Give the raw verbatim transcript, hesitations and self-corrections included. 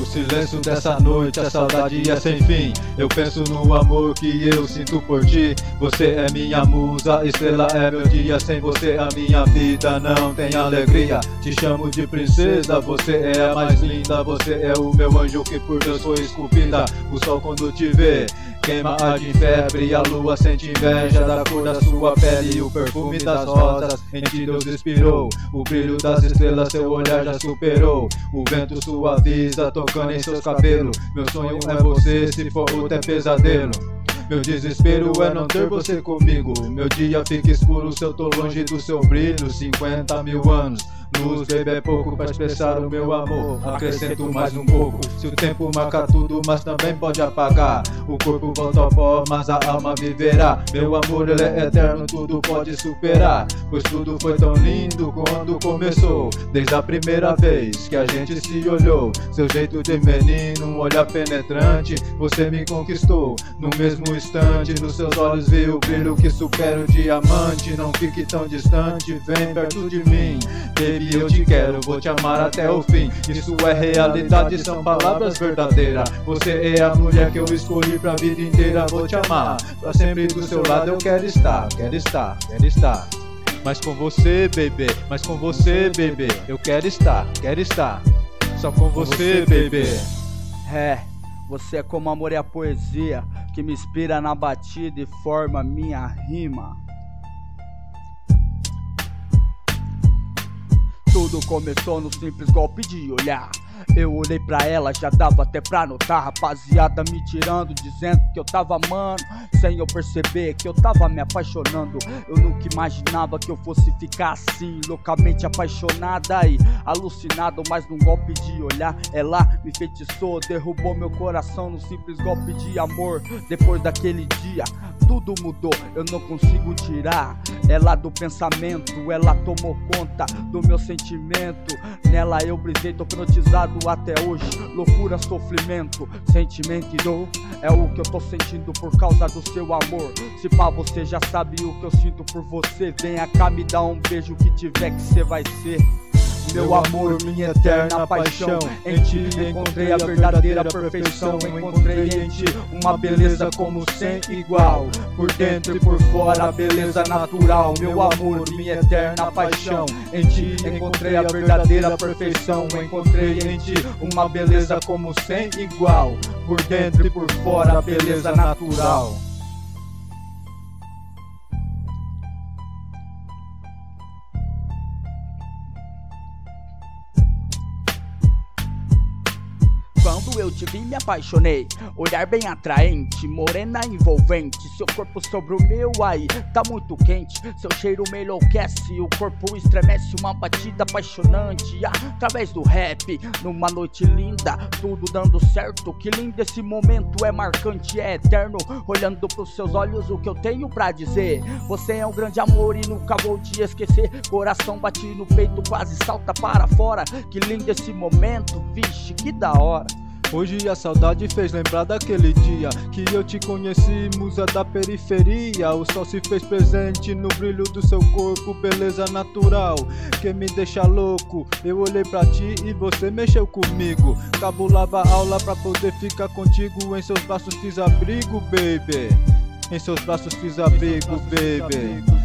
silêncio dessa noite, a saudade é sem fim. Eu penso no amor que eu sinto por ti. Você é minha musa, estrela é meu dia. Sem você a minha vida não tem alegria. Te chamo de princesa, você é a mais linda. Você é o meu anjo que por Deus foi esculpida. O sol quando te vê queima a de febre, a lua sente inveja da cor da sua pele e o perfume das rosas em ti Deus inspirou. O brilho das estrelas seu olhar já superou. O vento suaviza tocando em seus cabelos. Meu sonho é você, se for outro é pesadelo. Meu desespero é não ter você comigo. Meu dia fica escuro se eu tô longe do seu brilho. Cinquenta mil anos, luz, baby, é pouco pra expressar o meu amor. Acrescento mais um pouco. Se o tempo marca tudo, mas também pode apagar. O corpo volta ao pó, mas a alma viverá. Meu amor, ele é eterno, tudo pode superar. Pois tudo foi tão lindo quando começou. Desde a primeira vez que a gente se olhou. Seu jeito de menino, um olhar penetrante. Você me conquistou no mesmo instante. Nos seus olhos vi o brilho que supera o diamante. Não fique tão distante, vem perto de mim. Baby, eu te quero, vou te amar até o fim. Isso é realidade, são palavras verdadeiras. Você é a mulher que eu escolhi pra vida inteira. Vou te amar, pra sempre do seu lado eu quero estar. Quero estar, quero estar. Mas com você, baby, mas com você, baby, eu quero estar, quero estar. Só com você, baby. É, você é como amor e a poesia que me inspira na batida e forma minha rima. Tudo começou no simples golpe de olhar. Eu olhei pra ela, já dava até pra notar. Rapaziada me tirando, dizendo que eu tava amando, sem eu perceber que eu tava me apaixonando. Eu nunca imaginava que eu fosse ficar assim, loucamente apaixonada e alucinado. Mas num golpe de olhar, ela me feitiçou, derrubou meu coração num simples golpe de amor. Depois daquele dia, tudo mudou, eu não consigo tirar ela do pensamento. Ela tomou conta do meu sentimento. Nela eu brisei, tô hipnotizado até hoje. Loucura, sofrimento, sentimento e dor é o que eu tô sentindo por causa do seu amor. Se pá, você já sabe o que eu sinto por você. Venha cá, me dá um beijo, que tiver que cê vai ser. Meu amor, minha eterna paixão, em ti encontrei a verdadeira perfeição. Encontrei em ti uma beleza como sem igual. Por dentro e por fora a beleza natural. Meu amor, minha eterna paixão, em ti encontrei a verdadeira perfeição. Encontrei em ti uma beleza como sem igual. Por dentro e por fora a beleza natural. Quando eu te vi me apaixonei, olhar bem atraente, morena envolvente. Seu corpo sobre o meu, aí tá muito quente. Seu cheiro me enlouquece, o corpo estremece. Uma batida apaixonante, através do rap. Numa noite linda, tudo dando certo. Que lindo esse momento, é marcante, é eterno. Olhando pros seus olhos, o que eu tenho pra dizer. Você é um grande amor e nunca vou te esquecer. Coração bate no peito, quase salta para fora. Que lindo esse momento, vixe, que da hora. Hoje a saudade fez lembrar daquele dia que eu te conheci, musa da periferia. O sol se fez presente no brilho do seu corpo, beleza natural que me deixa louco. Eu olhei pra ti e você mexeu comigo. Cabulava a aula pra poder ficar contigo. Em seus braços fiz abrigo, baby. Em seus braços fiz abrigo, baby.